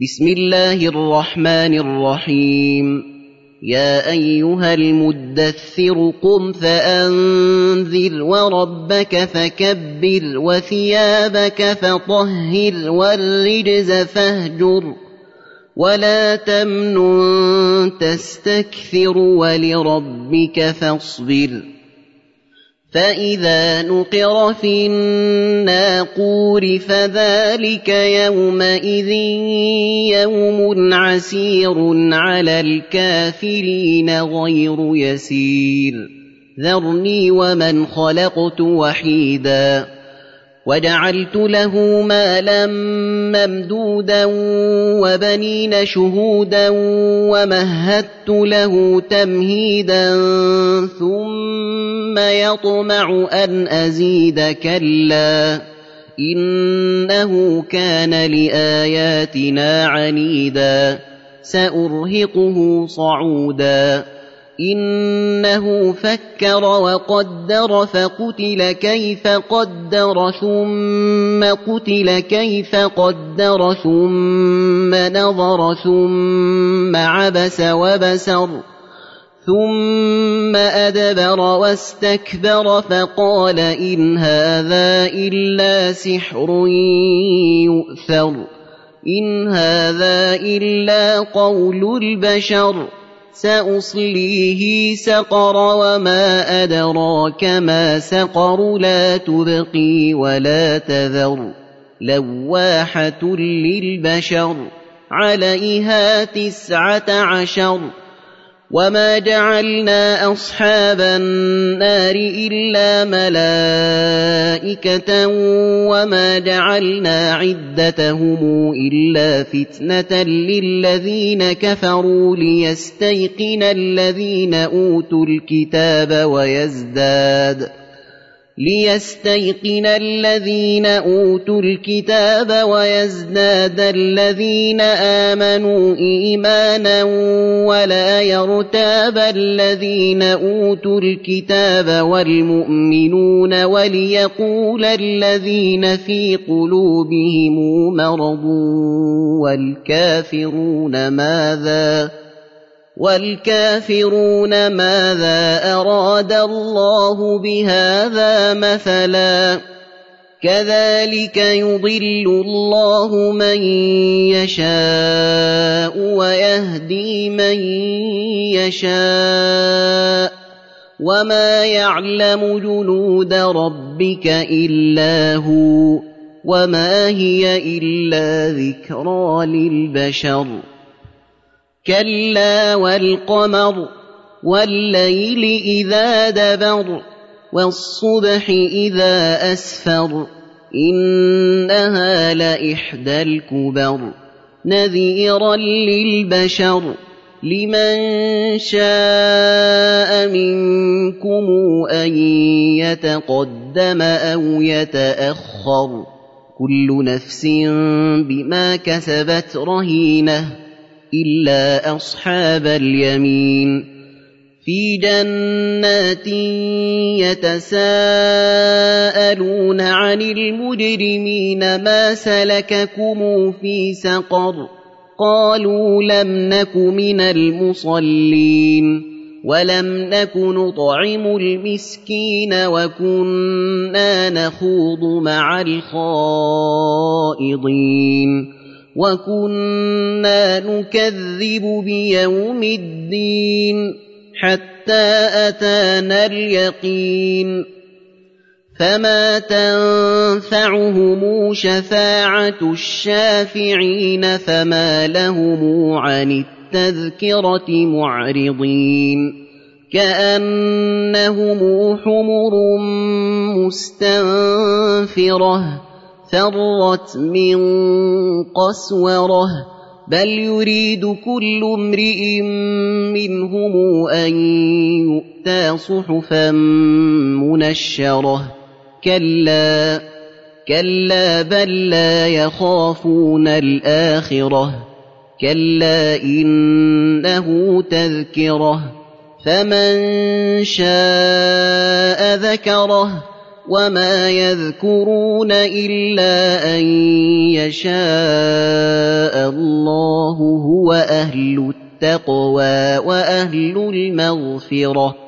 بسم الله الرحمن الرحيم. يا أيها المدثر قم فأنذر وربك فكبر وثيابك فطهر والرجز فاهجر ولا تمنن تستكثر ولربك فاصبر. فإذا نقر في الناقور فذلك يومئذ يوم عسير على الكافرين غير يسير. ذرني ومن خلقت وحيدا وجعلت له مالا ممدودا وبنين شهودا ومهدت له تمهيدا ثم يطمع أن أزيد كلا إنه كان لآياتنا عنيدا سأرهقه صعودا. إنه فكر وقدر فقتل كيف قدر ثم قتل كيف قدر ثم نظر ثم عبس وبسر ثم أدبر واستكبر فقال إن هذا إلا سحر يؤثر إن هذا إلا قول البشر. سأصليه سقر وما أدراك ما سقر لا تبقي ولا تذر لواحة للبشر عليها 19. وما جعلنا أصحاب النار إلا ملائكة وما جعلنا عدتهم إلا فتنة للذين كفروا ليستيقن الذين أوتوا الكتاب ويزداد الذين آمنوا إيمانا ولا يرتاب الذين أوتوا الكتاب والمؤمنون وليقول الذين في قلوبهم مرض والكافرون ماذا أراد الله بهذا مثلا. كذلك يضل الله من يشاء ويهدي من يشاء وما يعلم جنود ربك إلا هو وما هي إلا ذكرى للبشر. كلا والقمر والليل إذا دبر والصبح إذا أسفر إنها لإحدى الكبر نذيرا للبشر. لمن شاء منكم أن يتقدم أو يتأخر كل نفس بما كسبت رهينة إلا أصحاب اليمين في جنات يتساءلون عن المجرمين ما سلككم في سقر قالوا لم نك من المصلين ولم نك نطعم المسكين وكنا نخوض مع الخائضين وكنا نكذب بيوم الدين حتى أتانا اليقين. فما تنفعهم شفاعة الشافعين فما لهم عن التذكرة معرضين كأنهم حمر مستنفرة فرت من قسورة بل يريد كل امرئ منهم أن يؤتى صحفا منشرة كلا بل لا يخافون الآخرة كلا إنه تذكرة فمن شاء ذكره وما يذكرون إلا أن يشاء الله هو أهل التقوى وأهل المغفرة